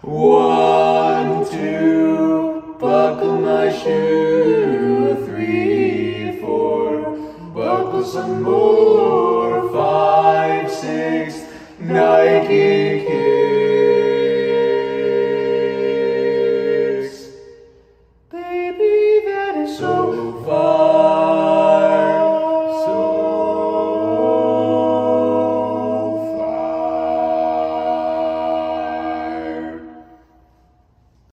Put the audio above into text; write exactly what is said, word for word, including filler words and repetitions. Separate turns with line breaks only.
One, two, buckle my shoe. Three, four, buckle some more. Five, six, Nike